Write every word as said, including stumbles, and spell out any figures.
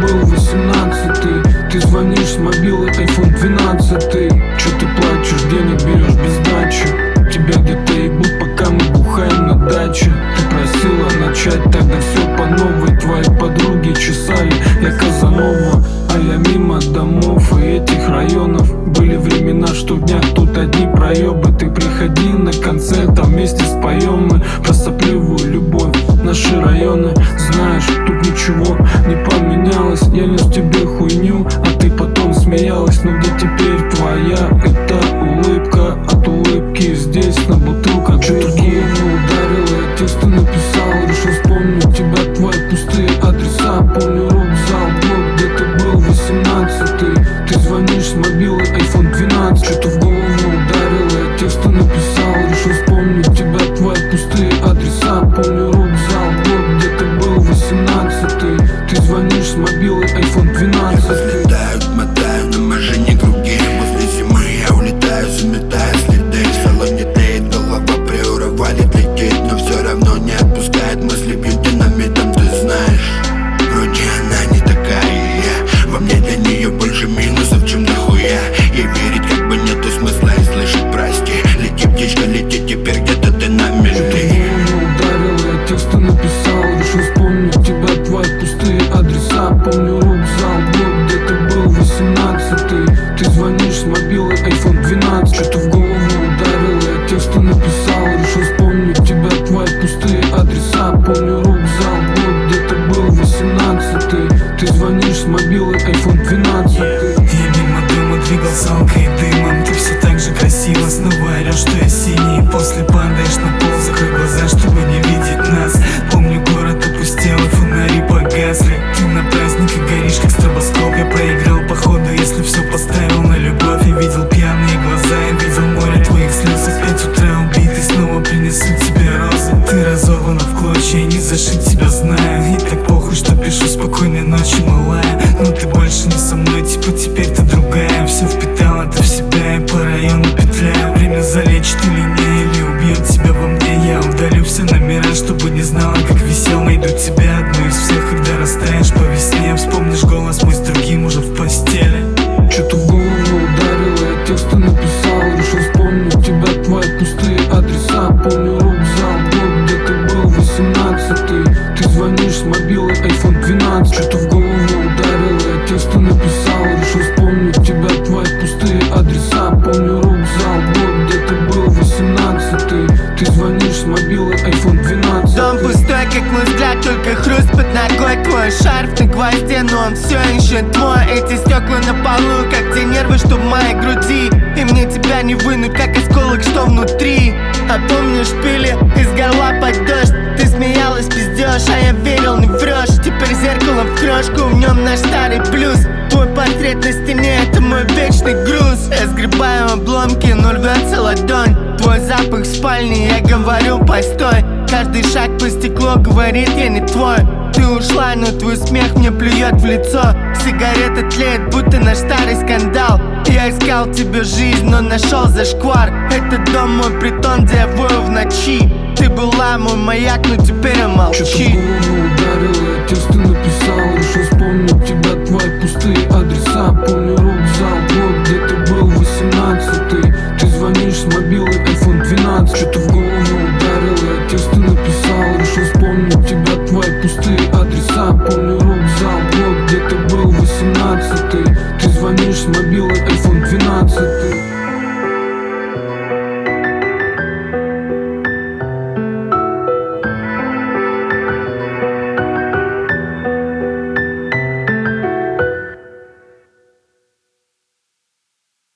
был восемнадцатый. Ты звонишь с мобилы айфон двенадцатый. Чё ты плачешь, денег берешь без дачи? Тебя где-то ебут, пока мы бухаем на даче. Ты просила начать, тогда все по новой. Твои подруги чесали, я Казанова, а я мимо домов и этих районов. Были времена, что в днях тут одни проебы. Ты приходи на концерт, а вместе споем мы про сопливую любовь. Наши районы, знаешь, тут ничего не поменялось. Я нес тебе хуйню, а ты потом смеялась. Но где теперь твоя эта улыбка? От улыбки здесь на бутылках ты в голову ударила, я тексты написал. Решил вспомнить тебя, твои пустые адреса. Помню рок-зал, блок, где ты был восемнадцатый. Ты звонишь с мобилы айфон двенадцать. Что-то в голову ударило, я тексты написал. Решил вспомнить тебя, твои пустые адреса. Помню рок-зал, блок, где ты был восемнадцатый. Ты звонишь с мобилы айфон двенадцать. Взлетаю, мотаю на машине круги. После зимы я улетаю, заметаю следы. В салоне тлеет, голова приурывает, летит, но все равно не отпускает мысли. Бьют динамитом, ты знаешь. Вроде она не такая, я во мне для нее больше минусов, чем дохуя. Ей верить как бы нету смысла и слышать прости. Лети, птичка, лети, теперь где-то ты на мели. Ударила, я тексты написал. Решил вспомнить тебя, твои пустые адреса. Помню рок-зал, блок, где ты был восемнадцатый. Ты звонишь с мобилы айфон двенадцать. Что-то в голову ударило, я тексты написал. Решил вспомнить тебя, твои пустые адреса. Помню рок-зал, блок, где ты был восемнадцатый. Ты звонишь с мобилы айфон двенадцать. Я мимо дома двигался алкой и дымом. Ты все так же красиво снова орешь, что я синий. После падаешь на пол, закрой глаза, чтобы не видеть нас. Помню, город опустел, и фонари погасли. Ты на празднике горишь, как стробоскоп. Я проиграл походу, если все поставил на любовь. Я видел пьяные глаза, я видел море твоих слез. В пять утра убитый, снова принесу тебе розы. Ты разорвана в клочья, я не зашить тебя знаю. И так похуй, что пишу спокойной ночи, малая. Но ты больше не со мной, типа теперь ты другая. Все впитала ты в себя и по району петляю. Время залечит или не, или убьет тебя во мне. Я удалю все номера, чтобы не знала, как висел. Найду тебя одну из всех, когда растаешь по весне. Вспомнишь голос мой с другим уже в постели. Что-то в голову ударило, я тексты написал. Решил вспомнить тебя, твои пустые адреса. Помню рок-зал, блок, где ты был восемнадцатый. Ты звонишь с мобилы айфон двенадцать. Что-то в голову ударило, я тексты написал. Решил вспомнить тебя, твои пустые адреса. Помню рок-зал, блок, где ты был восемнадцатый. Ты звонишь с мобилы айфон двенадцать. Дом пустой, как мой взгляд, только хруст под ногой. Твой шарф на гвозде, но он все еще твой. Эти стекла на полу, как те нервы, что в моей груди. И мне тебя не вынуть, как осколок, что внутри. А помнишь, пили из горла под дождь. Ты смеялась, пиздешь, а я верил, не врешь. Теперь зеркало в крошку, в нем наш старый блюз. Твой портрет на стене, это мой вечный груз. Я сгребаю обломки, но рвется ладонь. Твой запах в спальне, я говорю, постой. Каждый шаг по стеклу говорит, я не твой. Ты ушла, но твой смех мне плюет в лицо. Сигарета тлеет, будто наш старый скандал. Я искал тебе жизнь, но нашел зашквар. Этот дом мой притон, где я вою в ночи. Ты была мой маяк, но теперь я молчи. Что-то в голову ударило, я тексты написал. Решил вспомнить тебя, твои пустые адреса. Помню рок-зал, блок, где ты был восемнадцатый. Ты звонишь с мобилы айфон двенадцать. Что-то в голову ударило, я тексты написал. Решил вспомнить тебя, твои пустые адреса. Помню рок-зал, блок, где ты был восемнадцатый. Ты звонишь с мобилы айфон